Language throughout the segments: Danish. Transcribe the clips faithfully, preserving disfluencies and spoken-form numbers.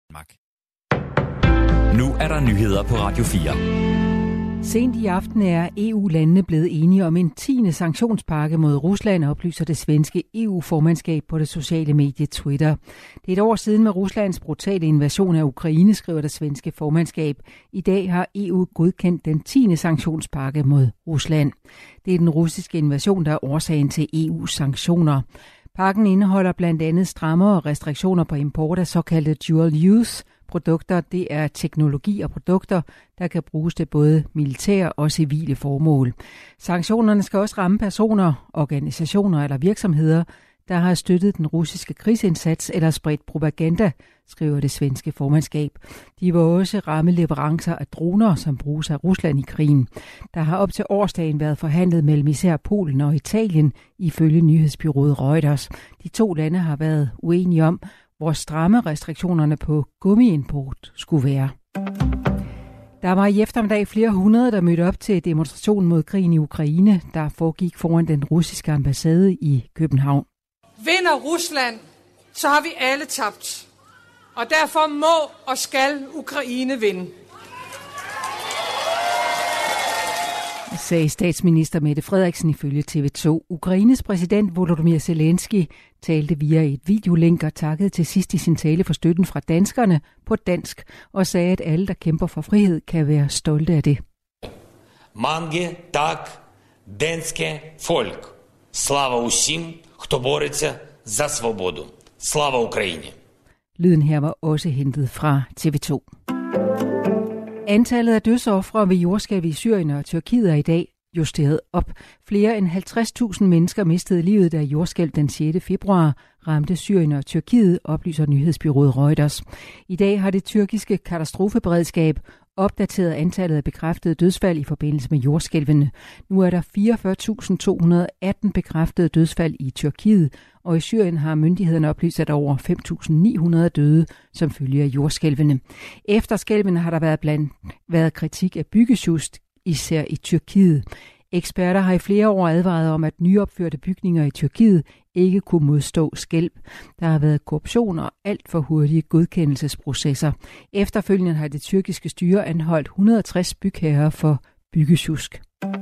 Nu er der nyheder på Radio fire. Sent i aften er E U-landene blevet enige om en tiende sanktionspakke mod Rusland, oplyser det svenske E U-formandskab på det sociale medie Twitter. Det er et år siden med Ruslands brutale invasion af Ukraine, skriver det svenske formandskab. I dag har E U godkendt den tiende sanktionspakke mod Rusland. Det er den russiske invasion, der er årsagen til E U's sanktioner. Pakken indeholder blandt andet strammere restriktioner på import af såkaldte dual-use produkter. Det er teknologi og produkter, der kan bruges til både militære og civile formål. Sanktionerne skal også ramme personer, organisationer eller virksomheder, der har støttet den russiske krigsindsats eller spredt propaganda, skriver det svenske formandskab. De vil også ramme leverancer af droner, som bruges af Rusland i krigen. Der har op til årsdagen været forhandlet mellem især Polen og Italien, ifølge nyhedsbureauet Reuters. De to lande har været uenige om, hvor stramme restriktionerne på gummiimport skulle være. Der var i eftermiddag flere hundrede, der mødte op til demonstrationen mod krigen i Ukraine, der foregik foran den russiske ambassade i København. Vinder Rusland, så har vi alle tabt. Og derfor må og skal Ukraine vinde. Sagde statsminister Mette Frederiksen ifølge T V to. Ukraines præsident Volodymyr Zelensky talte via et videolink og takkede til sidst i sin tale for støtten fra danskerne på dansk og sagde, at alle, der kæmper for frihed, kan være stolte af det. Mange tak, danske folk. Slava усім, хто бореться за свободу. Slava Ukraine. Lyden her var også hentet fra T V to. Antallet af dødsofre ved jordskælv i Syrien og Tyrkiet er i dag justeret op. Flere end halvtreds tusind mennesker mistede livet, da jordskælv den sjette februar ramte Syrien og Tyrkiet, oplyser nyhedsbureauet Reuters. I dag har det tyrkiske katastrofeberedskab opdateret antallet af bekræftede dødsfald i forbindelse med jordskælvene. Nu er der fireogfyrre tusind to hundrede og atten bekræftede dødsfald i Tyrkiet, og i Syrien har myndighederne oplyst, at over fem tusind ni hundrede døde som følge af jordskælvene. Efter skælvene har der været, blandt, været kritik af byggesjusk, især i Tyrkiet. Eksperter har i flere år advaret om, at nyopførte bygninger i Tyrkiet ikke kunne modstå skælv. Der har været korruption og alt for hurtige godkendelsesprocesser. Efterfølgende har det tyrkiske styre anholdt et hundrede og tres bygherrer for byggesjusk.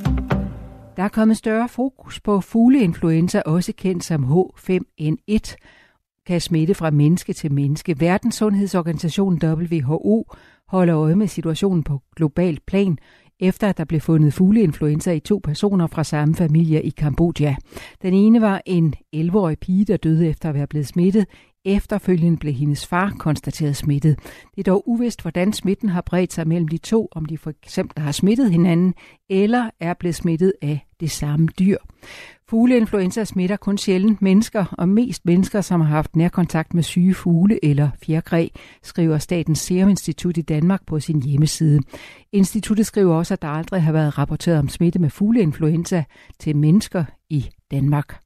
Der er kommet større fokus på fugleinfluenza, også kendt som H fem N et, kan smitte fra menneske til menneske. Verdenssundhedsorganisationen W H O holder øje med situationen på global plan, efter at der blev fundet fugleinfluenza i to personer fra samme familie i Kambodja. Den ene var en elleve-årig pige, der døde efter at være blevet smittet. Efterfølgende blev hendes far konstateret smittet. Det er dog uvist, hvordan smitten har bredt sig mellem de to, om de for eksempel har smittet hinanden, eller er blevet smittet af det samme dyr. Fugleinfluenza smitter kun sjældent mennesker, og mest mennesker, som har haft nærkontakt med syge fugle eller fjerkræ, skriver Statens Serum Institut i Danmark på sin hjemmeside. Instituttet skriver også, at der aldrig har været rapporteret om smitte med fugleinfluenza til mennesker i Danmark.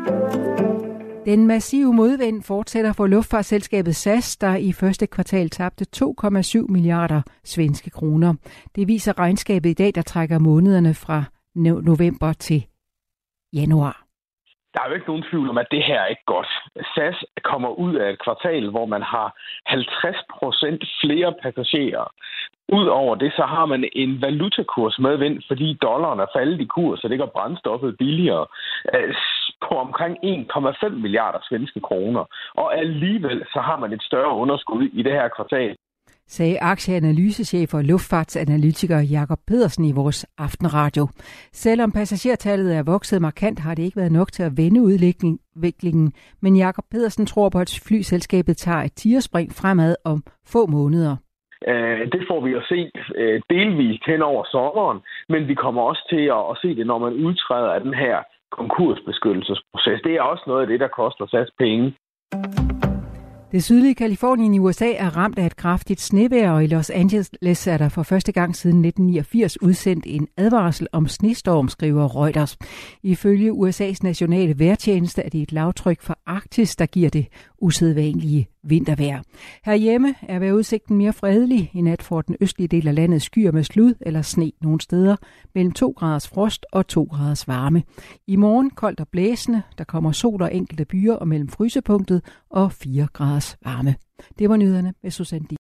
Den massive modvind fortsætter for luftfartsselskabet S A S, der i første kvartal tabte to komma syv milliarder svenske kroner. Det viser regnskabet i dag, der trækker månederne fra november til januar. Der er jo ikke nogen tvivl om, at det her er ikke godt. S A S kommer ud af et kvartal, hvor man har halvtreds procent flere passagerer. Udover det, så har man en valutakurs medvind, fordi dollaren er faldet i kurs, så det gør brændstoffet billigere, på omkring en komma fem milliarder svenske kroner. Og alligevel så har man et større underskud i det her kvartal, sagde aktieanalysechef og luftfartsanalytiker Jakob Pedersen i vores aftenradio. Selvom passagertallet er vokset markant, har det ikke været nok til at vende udviklingen, men Jakob Pedersen tror på, at flyselskabet tager et tigerspring fremad om få måneder. Det får vi at se delvist hen over sommeren, men vi kommer også til at se det, når man udtræder af den her konkursbeskyttelsesproces. Det er også noget af det, der koster S A S penge. Det sydlige Californien i U S A er ramt af et kraftigt snevejr, og i Los Angeles er der for første gang siden nitten niogfirs udsendt en advarsel om snestorm, skriver Reuters. Ifølge U S A's nationale vejrtjeneste er det et lavtryk fra Arktis, der giver det usædvanlige vintervejr. Herhjemme er vejrudsigten mere fredelig. I nat får den østlige del af landet skyer med slud eller sne nogle steder, mellem to graders frost og to graders varme. I morgen koldt og blæsende, der kommer sol og enkelte byer og mellem frysepunktet og fire graders graders varme. Det var nyhederne med Susanne Di.